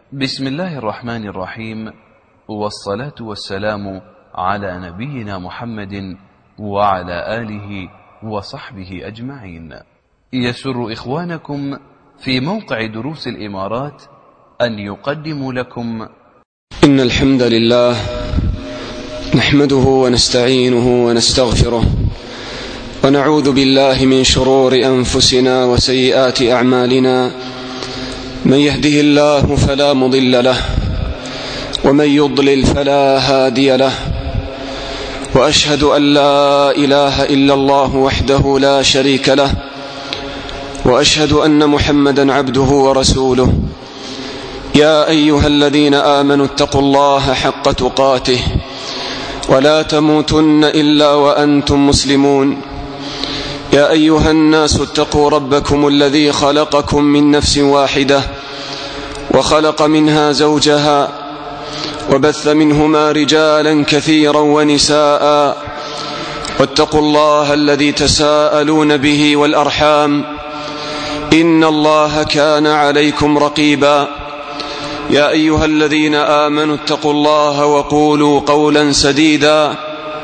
بسم الله الرحمن الرحيم، والصلاة والسلام على نبينا محمد وعلى آله وصحبه أجمعين. يسر إخوانكم في موقع دروس الإمارات أن يقدموا لكم إن الحمد لله نحمده ونستعينه ونستغفره ونعوذ بالله من شرور أنفسنا وسيئات أعمالنا. من يهده الله فلا مضل له ومن يضلل فلا هادي له، وأشهد أن لا إله إلا الله وحده لا شريك له، وأشهد أن محمدا عبده ورسوله. يا أيها الذين آمنوا اتقوا الله حق تقاته ولا تموتن إلا وأنتم مسلمون. يا أيها الناس اتقوا ربكم الذي خلقكم من نفس واحدة وخلق منها زوجها وبث منهما رجالا كثيرا ونساء، واتقوا الله الذي تساءلون به والأرحام إن الله كان عليكم رقيبا. يا أيها الذين آمنوا اتقوا الله وقولوا قولا سديدا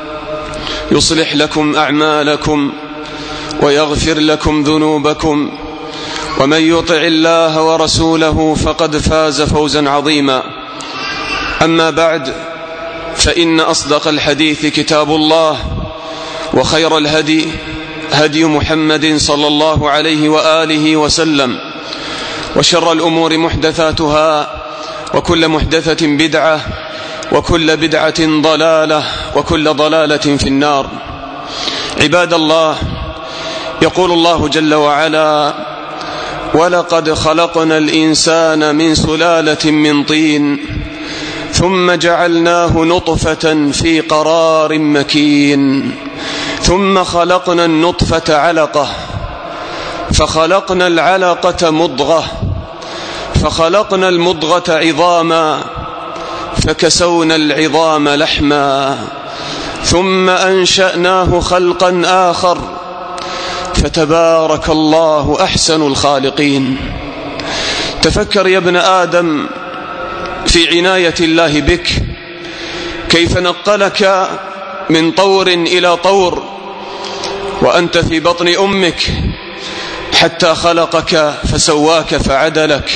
يصلح لكم أعمالكم ويغفر لكم ذنوبكم، ومن يطع الله ورسوله فقد فاز فوزا عظيما. أما بعد، فإن أصدق الحديث كتاب الله، وخير الهدي هدي محمد صلى الله عليه وآله وسلم، وشر الأمور محدثاتها، وكل محدثة بدعة، وكل بدعة ضلالة، وكل ضلالة في النار. عباد الله، يقول الله جل وعلا: ولقد خلقنا الإنسان من سلالة من طين ثم جعلناه نطفة في قرار مكين ثم خلقنا النطفة علقة فخلقنا العلقة مضغة فخلقنا المضغة عظاما فكسونا العظام لحما ثم أنشأناه خلقا آخر فتبارك الله أحسن الخالقين. تفكر يا ابن آدم في عناية الله بك، كيف نقلك من طور إلى طور وأنت في بطن أمك حتى خلقك فسواك فعدلك.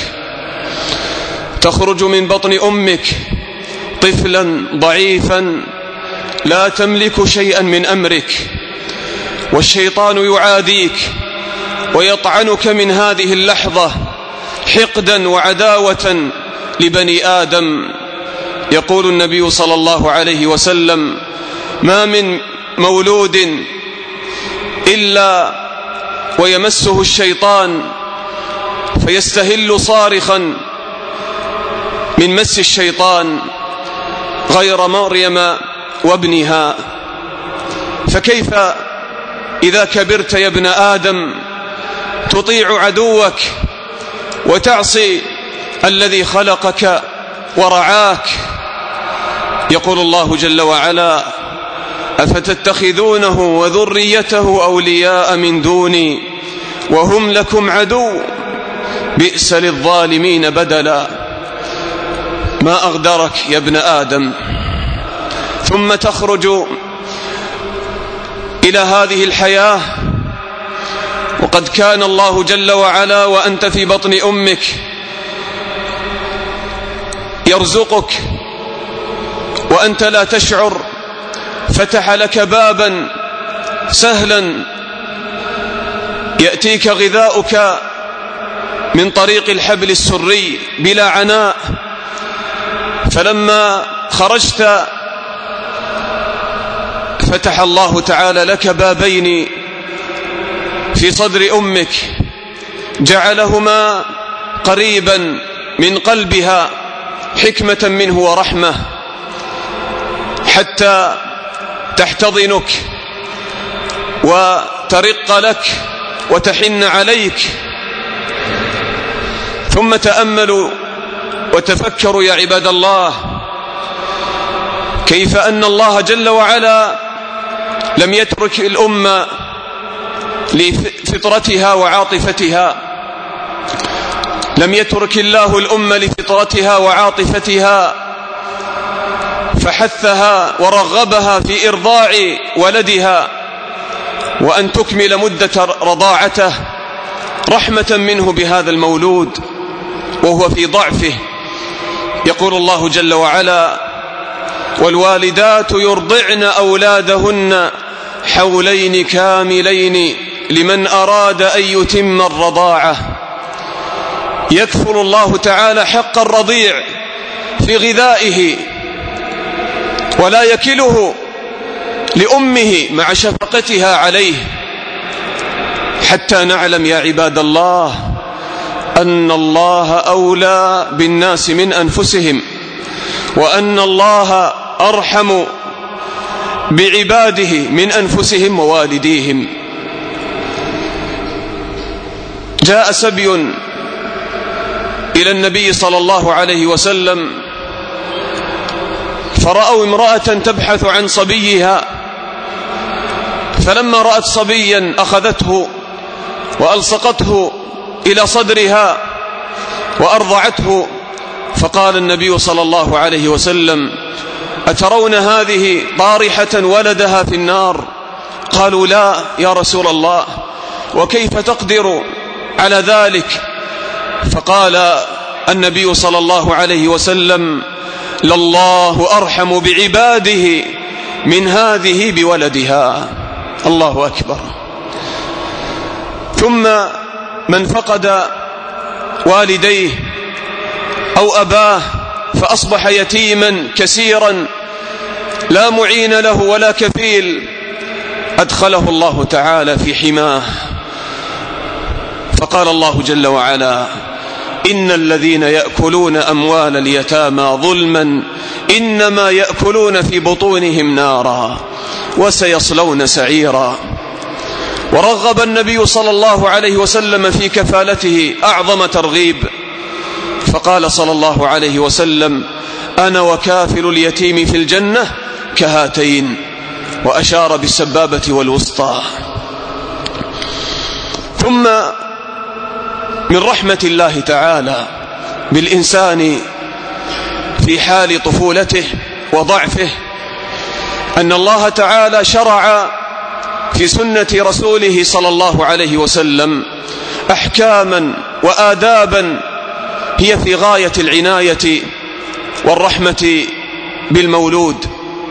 تخرج من بطن أمك طفلا ضعيفا لا تملك شيئا من أمرك، والشيطان يعاديك ويطعنك من هذه اللحظة حقدا وعداوة لبني آدم. يقول النبي صلى الله عليه وسلم: ما من مولود إلا ويمسه الشيطان فيستهل صارخا من مس الشيطان غير مريم وابنها. فكيف إذا كبرت يا ابن آدم تطيع عدوك وتعصي الذي خلقك ورعاك؟ يقول الله جل وعلا: أفتتخذونه وذريته أولياء من دوني وهم لكم عدو بئس للظالمين بدلا. ما أغدرك يا ابن آدم. ثم تخرج إلى هذه الحياة وقد كان الله جل وعلا وأنت في بطن أمك يرزقك وأنت لا تشعر، فتح لك بابا سهلا يأتيك غذاؤك من طريق الحبل السري بلا عناء. فلما خرجت فتح الله تعالى لك بابين في صدر أمك جعلهما قريبا من قلبها حكمة منه ورحمة، حتى تحتضنك وترق لك وتحن عليك. ثم تأملوا وتفكروا يا عباد الله، كيف أن الله جل وعلا لم يترك الأمة لفطرتها وعاطفتها، لم يترك الله الأمة لفطرتها وعاطفتها فحثها ورغبها في إرضاع ولدها وأن تكمل مدة رضاعته رحمة منه بهذا المولود وهو في ضعفه. يقول الله جل وعلا: والوالدات يرضعن أولادهن حولين كاملين لمن أراد أن يتم الرضاعة. يكفل الله تعالى حق الرضيع في غذائه ولا يكله لأمه مع شفقتها عليه، حتى نعلم يا عباد الله أن الله أولى بالناس من أنفسهم، وأن الله أرحم بعباده من أنفسهم ووالديهم. جاء سبي إلى النبي صلى الله عليه وسلم فرأوا امرأة تبحث عن صبيها، فلما رأت صبيا أخذته وألصقته إلى صدرها وأرضعته، فقال النبي صلى الله عليه وسلم: أترون هذه طارحة ولدها في النار؟ قالوا: لا يا رسول الله، وكيف تقدر على ذلك؟ فقال النبي صلى الله عليه وسلم: لله أرحم بعباده من هذه بولدها. الله أكبر. ثم من فقد والديه أو أباه فأصبح يتيما كثيرا لا معين له ولا كفيل، أدخله الله تعالى في حماه، فقال الله جل وعلا: إن الذين يأكلون أموال اليتامى ظلما إنما يأكلون في بطونهم نارا وسيصلون سعيرا. ورغب النبي صلى الله عليه وسلم في كفالته أعظم ترغيب، فقال صلى الله عليه وسلم: أنا وكافل اليتيم في الجنة كهاتين، وأشار بالسبابة والوسطى. ثم من رحمة الله تعالى بالإنسان في حال طفولته وضعفه أن الله تعالى شرع في سنة رسوله صلى الله عليه وسلم أحكاما وآدابا هي في غاية العناية والرحمة بالمولود.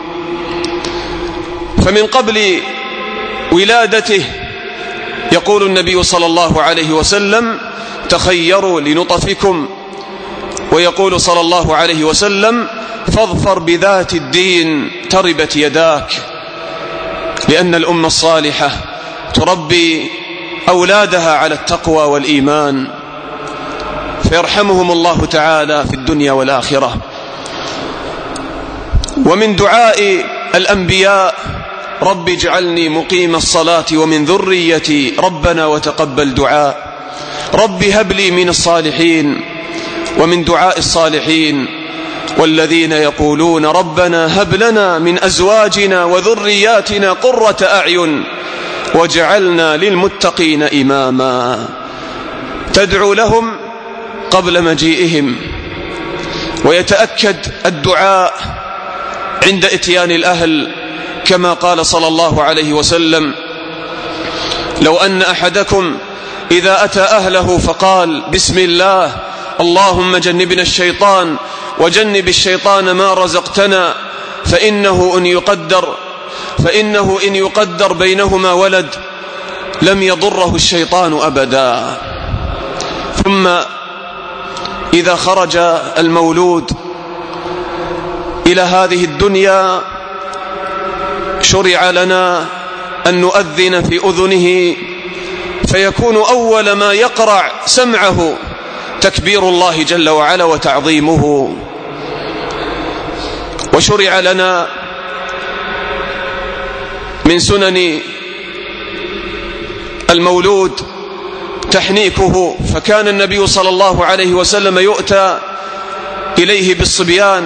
فمن قبل ولادته يقول النبي صلى الله عليه وسلم: تخيروا لنطفكم، ويقول صلى الله عليه وسلم: فاظفر بذات الدين تربت يداك. لأن الأمة الصالحة تربي أولادها على التقوى والإيمان، فيرحمهم الله تعالى في الدنيا والآخرة. ومن دعاء الأنبياء: رب اجعلني مقيم الصلاة ومن ذريتي ربنا وتقبل دعاء. رب هب لي من الصالحين. ومن دعاء الصالحين: والذين يقولون ربنا هب لنا من أزواجنا وذرياتنا قرة أعين واجعلنا للمتقين إماما. تدعو لهم قبل مجيئهم، ويتأكد الدعاء عند إتيان الأهل، كما قال صلى الله عليه وسلم: لو أن أحدكم إذا أتى أهله فقال بسم الله اللهم جنبنا الشيطان وجنب الشيطان ما رزقتنا، فإنه إن يقدر بينهما ولد لم يضره الشيطان أبدا. ثم إذا خرج المولود إلى هذه الدنيا شرع لنا أن نؤذن في أذنه، فيكون أول ما يقرع سمعه تكبير الله جل وعلا وتعظيمه. وشرع لنا من سنن المولود تحنيكه، فكان النبي صلى الله عليه وسلم يؤتى إليه بالصبيان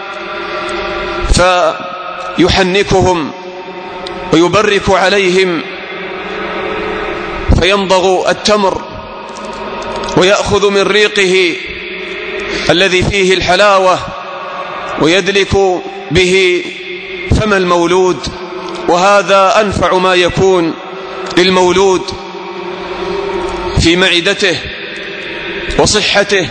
فيحنكهم ويبرك عليهم، فيمضغ التمر ويأخذ من ريقه الذي فيه الحلاوة ويدلك به فم المولود، وهذا أنفع ما يكون للمولود في معدته وصحته.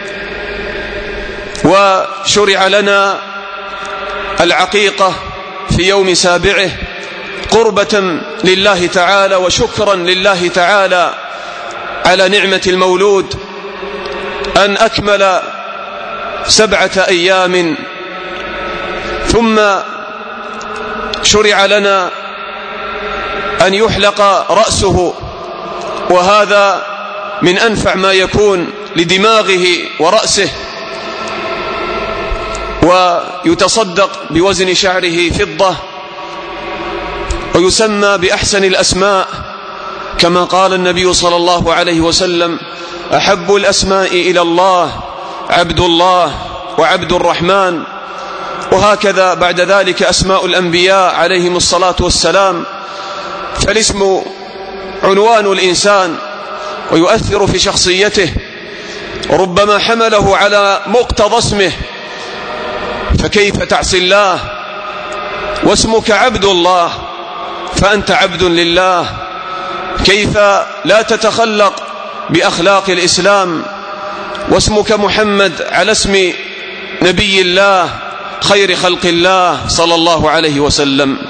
وشرع لنا العقيقة في يوم سابعه قربة لله تعالى وشكرا لله تعالى على نعمة المولود، أن أكمل 7 أيام. ثم شرع لنا أن يحلق رأسه، وهذا من أنفع ما يكون لدماغه ورأسه، ويتصدق بوزن شعره فضة، ويسمى بأحسن الأسماء كما قال النبي صلى الله عليه وسلم: أحب الأسماء إلى الله عبد الله وعبد الرحمن. وهكذا بعد ذلك أسماء الأنبياء عليهم الصلاة والسلام، فالاسم عنوان الإنسان ويؤثر في شخصيته، وربما حمله على مقتضى اسمه، فكيف تعصي الله واسمك عبد الله فأنت عبد لله؟ كيف لا تتخلق بأخلاق الإسلام واسمك محمد على اسم نبي الله خير خلق الله صلى الله عليه وسلم؟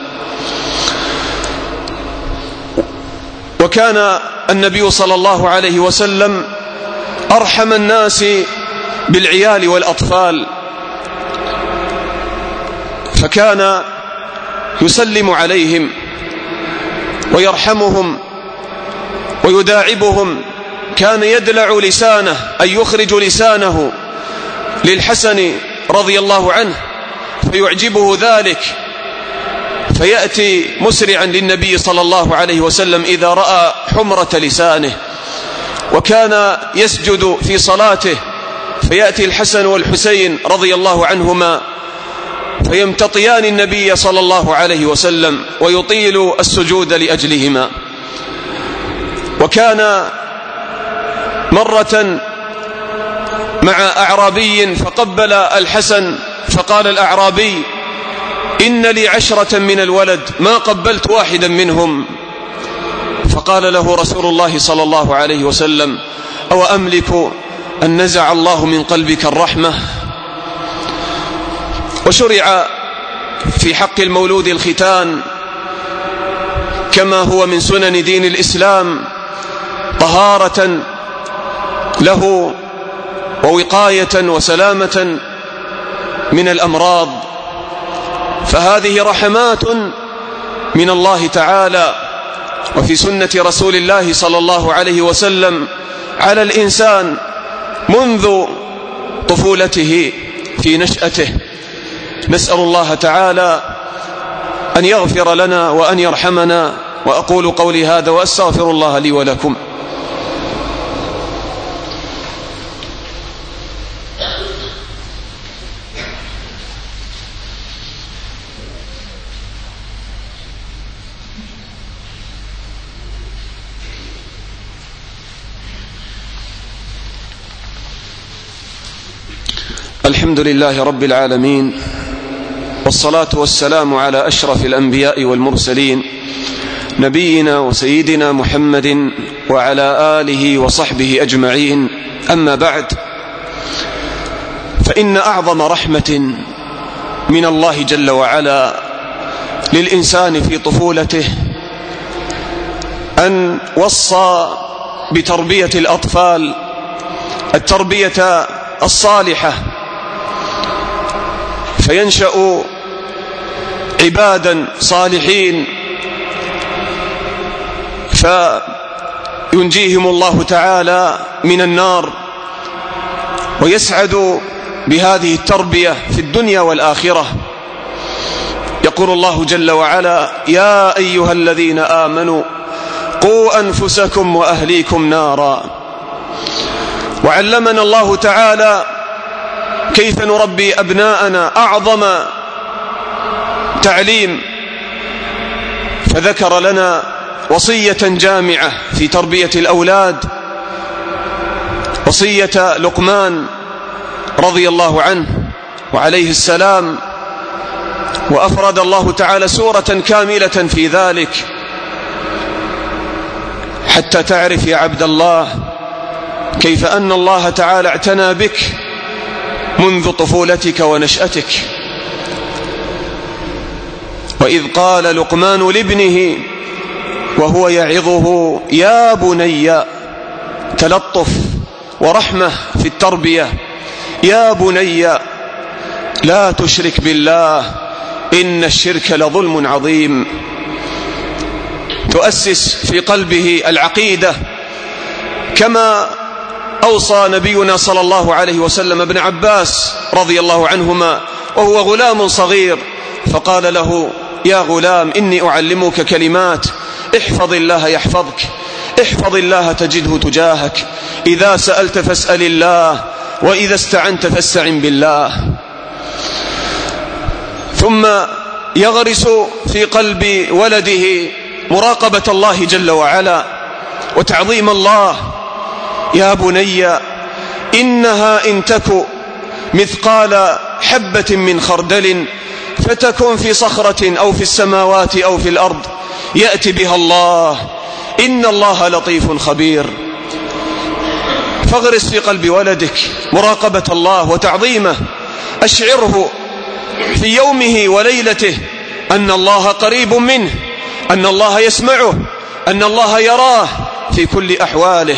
وكان النبي صلى الله عليه وسلم أرحم الناس بالعيال والأطفال، فكان يسلم عليهم ويرحمهم ويداعبهم. كان يدلع لسانه أي يخرج لسانه للحسن رضي الله عنه فيعجبه ذلك، فيأتي مسرعا للنبي صلى الله عليه وسلم إذا رأى حمرة لسانه. وكان يسجد في صلاته فيأتي الحسن والحسين رضي الله عنهما فيمتطيان النبي صلى الله عليه وسلم ويطيل السجود لأجلهما. وكان مرة مع أعرابي فقبل الحسن، فقال الأعرابي: إن لي 10 من الولد ما قبلت واحدا منهم. فقال له رسول الله صلى الله عليه وسلم: أو أملك أن نزع الله من قلبك الرحمة؟ وشرع في حق المولود الختان كما هو من سنن دين الإسلام، طهارة له ووقاية وسلامة من الأمراض. فهذه رحمات من الله تعالى وفي سنة رسول الله صلى الله عليه وسلم على الإنسان منذ طفولته في نشأته. نسأل الله تعالى أن يغفر لنا وأن يرحمنا. وأقول قولي هذا وأستغفر الله لي ولكم. الحمد لله رب العالمين، والصلاة والسلام على أشرف الأنبياء والمرسلين، نبينا وسيدنا محمد وعلى آله وصحبه أجمعين. أما بعد، فإن أعظم رحمة من الله جل وعلا للإنسان في طفولته أن وصى بتربية الأطفال التربية الصالحة، فينشأ عبادا صالحين فينجيهم الله تعالى من النار، ويسعد بهذه التربية في الدنيا والآخرة. يقول الله جل وعلا: يا أيها الذين آمنوا قوا أنفسكم وأهليكم نارا. وعلمنا الله تعالى كيف نربي أبناءنا أعظم تعليم، فذكر لنا وصية جامعة في تربية الأولاد وصية لقمان رضي الله عنه وعليه السلام، وأفرد الله تعالى سورة كاملة في ذلك حتى تعرف يا عبد الله كيف أن الله تعالى اعتنى بك منذ طفولتك ونشأتك. وإذ قال لقمان لابنه وهو يعظه يا بني، تلطف ورحمة في التربية، يا بني لا تشرك بالله إن الشرك لظلم عظيم. تؤسس في قلبه العقيدة كما أوصى نبينا صلى الله عليه وسلم ابن عباس رضي الله عنهما وهو غلام صغير، فقال له يا غلام إني أعلمك كلمات، احفظ الله يحفظك، احفظ الله تجده تجاهك، إذا سألت فاسأل الله، وإذا استعنت فاستعن بالله. ثم يغرس في قلب ولده مراقبة الله جل وعلا وتعظيم الله. يا بني إنها إن تك مثقال حبة من خردل فتكن في صخرة أو في السماوات أو في الأرض يأتي بها الله إن الله لطيف خبير. فاغرس في قلب ولدك مراقبة الله وتعظيمه، أشعره في يومه وليلته أن الله قريب منه، أن الله يسمعه، أن الله يراه في كل أحواله.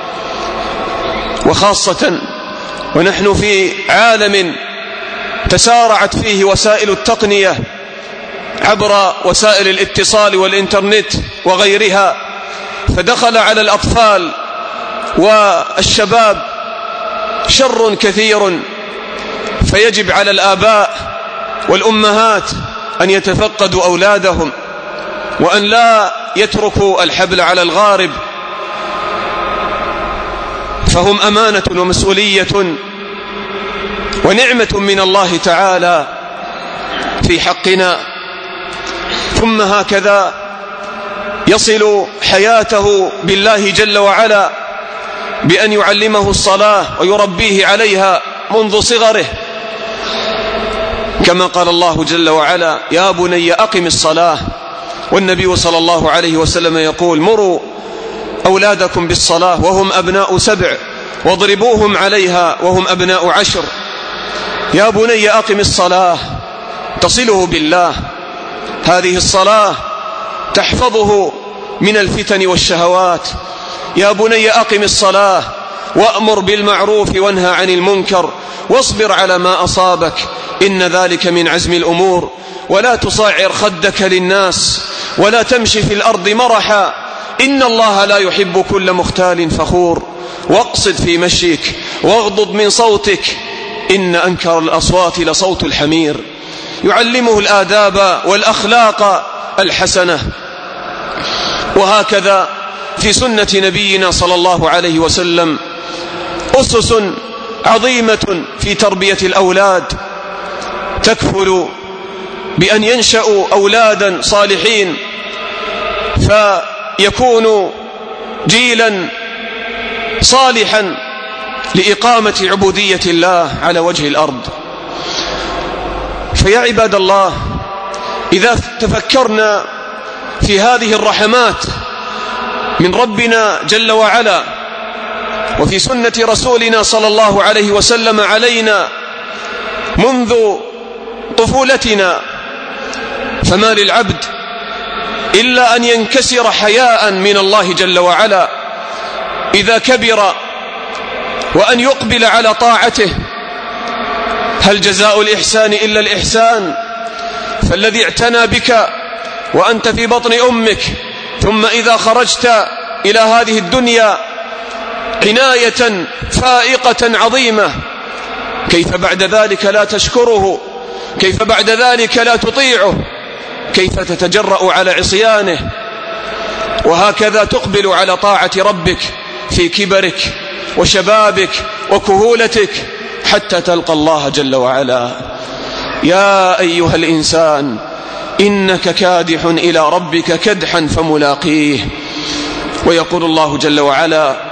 وخاصة ونحن في عالم تسارعت فيه وسائل التقنية عبر وسائل الاتصال والإنترنت وغيرها، فدخل على الأطفال والشباب شر كثير، فيجب على الآباء والأمهات أن يتفقدوا أولادهم وأن لا يتركوا الحبل على الغارب، فهم أمانة ومسؤولية ونعمة من الله تعالى في حقنا. ثم هكذا يصل حياته بالله جل وعلا بأن يعلمه الصلاة ويربيه عليها منذ صغره، كما قال الله جل وعلا يا بني أقم الصلاة. والنبي صلى الله عليه وسلم يقول مروا أولادكم بالصلاة وهم أبناء 7 واضربوهم عليها وهم أبناء 10. يا بني أقم الصلاة، تصله بالله، هذه الصلاة تحفظه من الفتن والشهوات. يا بني أقم الصلاة وأمر بالمعروف وانهى عن المنكر واصبر على ما أصابك إن ذلك من عزم الأمور، ولا تصعر خدك للناس ولا تمشي في الأرض مرحا إن الله لا يحب كل مختال فخور، واقصد في مشيك واغضض من صوتك إن أنكر الأصوات لصوت الحمير. يعلمه الآداب والأخلاق الحسنة. وهكذا في سنة نبينا صلى الله عليه وسلم أسس عظيمة في تربية الأولاد تكفل بأن ينشأوا أولادا صالحين فيكونوا جيلا صالحا لإقامة عبودية الله على وجه الأرض. فيا عباد الله، إذا تفكرنا في هذه الرحمات من ربنا جل وعلا وفي سنة رسولنا صلى الله عليه وسلم علينا منذ طفولتنا، فما للعبد إلا أن ينكسر حياء من الله جل وعلا إذا كبر وأن يقبل على طاعته. هل جزاء الإحسان إلا الإحسان؟ فالذي اعتنى بك وأنت في بطن أمك ثم إذا خرجت إلى هذه الدنيا عناية فائقة عظيمة، كيف بعد ذلك لا تشكره؟ كيف بعد ذلك لا تطيعه؟ كيف تتجرأ على عصيانه؟ وهكذا تقبل على طاعة ربك في كبرك وشبابك وكهولتك حتى تلقى الله جل وعلا. يا أيها الإنسان إنك كادح إلى ربك كدحا فملاقيه. ويقول الله جل وعلا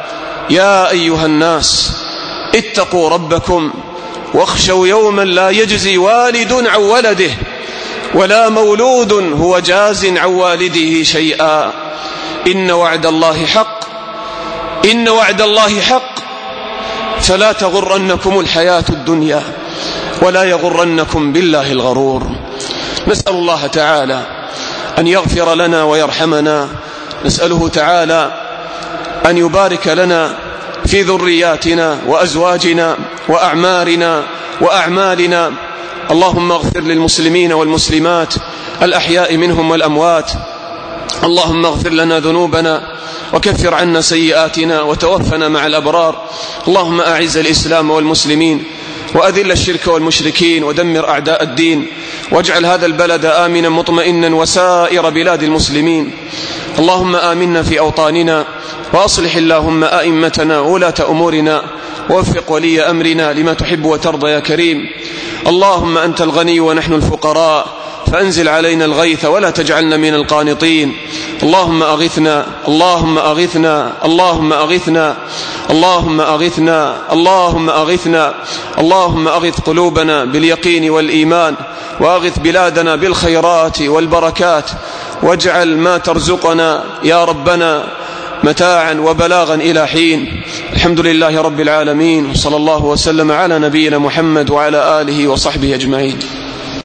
يا أيها الناس اتقوا ربكم واخشوا يوما لا يجزي والد عن ولده ولا مولود هو جاز عن والده شيئا إن وعد الله حق إن وعد الله حق فلا تغرنكم الحياة الدنيا ولا يغرنكم بالله الغرور. نسأل الله تعالى أن يغفر لنا ويرحمنا، نسأله تعالى أن يبارك لنا في ذرياتنا وأزواجنا وأعمارنا وأعمالنا. اللهم اغفر للمسلمين والمسلمات الأحياء منهم والأموات. اللهم اغفر لنا ذنوبنا وكفر عنا سيئاتنا وتوفنا مع الأبرار. اللهم أعز الإسلام والمسلمين وأذل الشرك والمشركين ودمر أعداء الدين، واجعل هذا البلد آمنا مطمئنا وسائر بلاد المسلمين. اللهم آمنا في أوطاننا وأصلح اللهم أئمتنا وولاة أمورنا ووفق ولي أمرنا لما تحب وترضى يا كريم. اللهم أنت الغني ونحن الفقراء، فأنزل علينا الغيث ولا تجعلنا من القانطين. اللهم أغثنا اللهم أغثنا اللهم أغثنا اللهم أغثنا اللهم أغثنا اللهم أغث قلوبنا باليقين والإيمان، وأغث بلادنا بالخيرات والبركات، واجعل ما ترزقنا يا ربنا متاعا وبلاغا إلى حين. الحمد لله رب العالمين، وصلى الله وسلم على نبينا محمد وعلى آله وصحبه أجمعين.